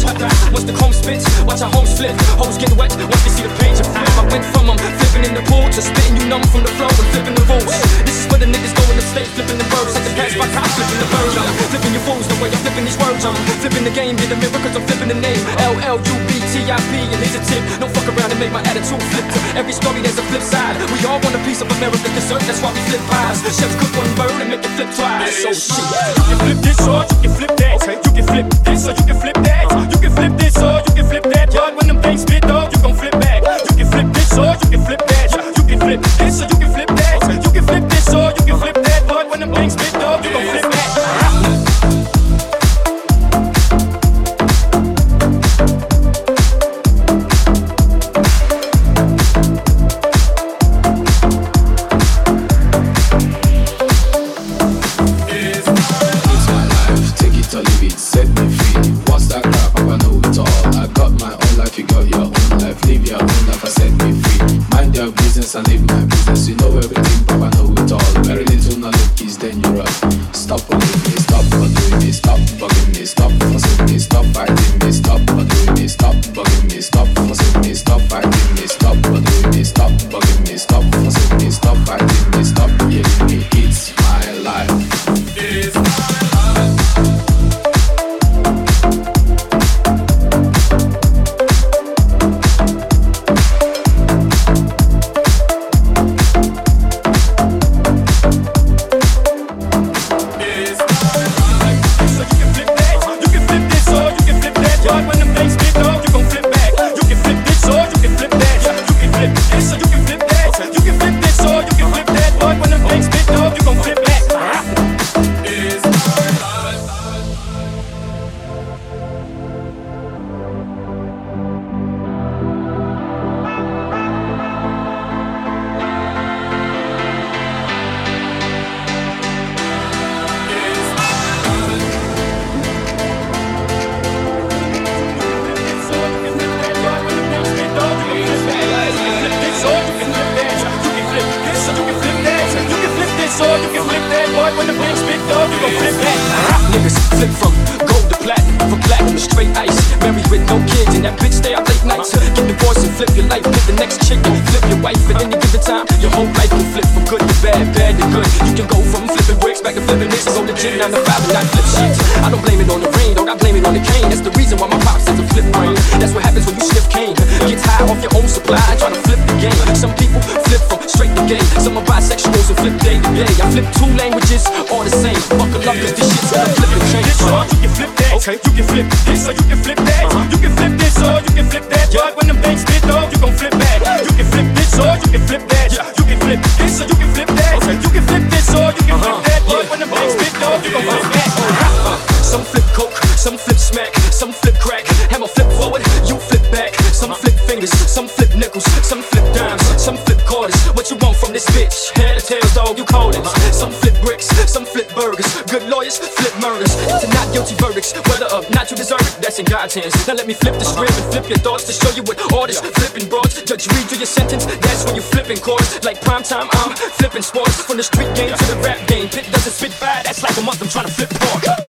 Once the comb spits, watch our homes flip. Hoes get wet once they see the page of flip. I went from flipping in the pool to spitting you numb from the flow and flipping the rules. This is where the niggas go in the state, flipping the birds like the pass by cop, flipping the bird. I'm flipping your fools the way I'm flipping these words. I'm flipping the game, get the mirror cause I'm flipping the name. LLUBTIP, and here's a tip. Don't fuck around and make my attitude flip. To every story there's a flip side. We all want a piece of America's dessert, that's why we flip pies. Chefs cook one bird and make it flip twice. So shit. You can flip this or you can flip that. Okay. You can flip this or you can flip that. You can flip this or you can flip that. But when them things spit up, you gon' flip back. You can flip this or you can flip that. You can flip this or you can flip that. You can flip this or you can flip that. But when them things spit up, you gon' flip back. Set me free. What's that crap? I know it all. I got my own life, you got your own life. Live your own life, I set me free. Mind your business and live my business. You know everything, Papa know it all. Very little knowledge is dangerous. Stop bullying me, stop bothering me, stop bugging me, stop fussing me, stop fighting me, stop bothering me, stop bugging me, stop fussing me, stop fighting me, stop bothering me, stop bugging me, stop fussing me, stop fighting me, stop yelling me. It's my life. It's my life. Niggas flip from gold to platinum, from platinum to straight ice. Married with no kids, and that bitch stay out late nights. Get divorced and flip your life, get the next chick and flip your wife. At any given time, your whole life can flip from good to bad, bad to good. You can go from flipping bricks back to flipping this. Go legit 9 to 5 and not flip shit. I don't blame it on the rain, dog, I blame it on the cane. That's the reason why my pops says a flip brain. That's what happens when you sniff cane. Gets high off your own supply, try to flip the game. Some people flip from straight to gay. Some are bisexuals and flip day to day. I flip 2 languages, all the same. Buckle up, cause this shit's gonna flip and change. This or you can flip that. Okay. You can flip this or you can flip that. You can flip this or you can flip that. But when them things spit up, you gon' flip back. You can flip this or you can flip that. You can flip this or you can flip that. You can flip this or you can flip that. But when them things spit up, you gon' flip back. Some flip coke, some flip smack, some flip crack. Hammer flip forward, you flip back. Some flip fingers, some flip nickels, some flip dimes, some flip quarters. What you want from this bitch? Head or tails, dog, you call it. Some flip bricks, some flip burgers. Good lawyers, flip murders. To not guilty verdicts, whether or not you deserve it, that's in God's hands. Now let me flip the script and flip your thoughts to show you what all this flipping broads. Judge read you your sentence, that's when you flipping chords. Like prime time, I'm flipping sports. From the street game to the rap game, Pit doesn't spit by, that's like a month I'm trying to flip pork.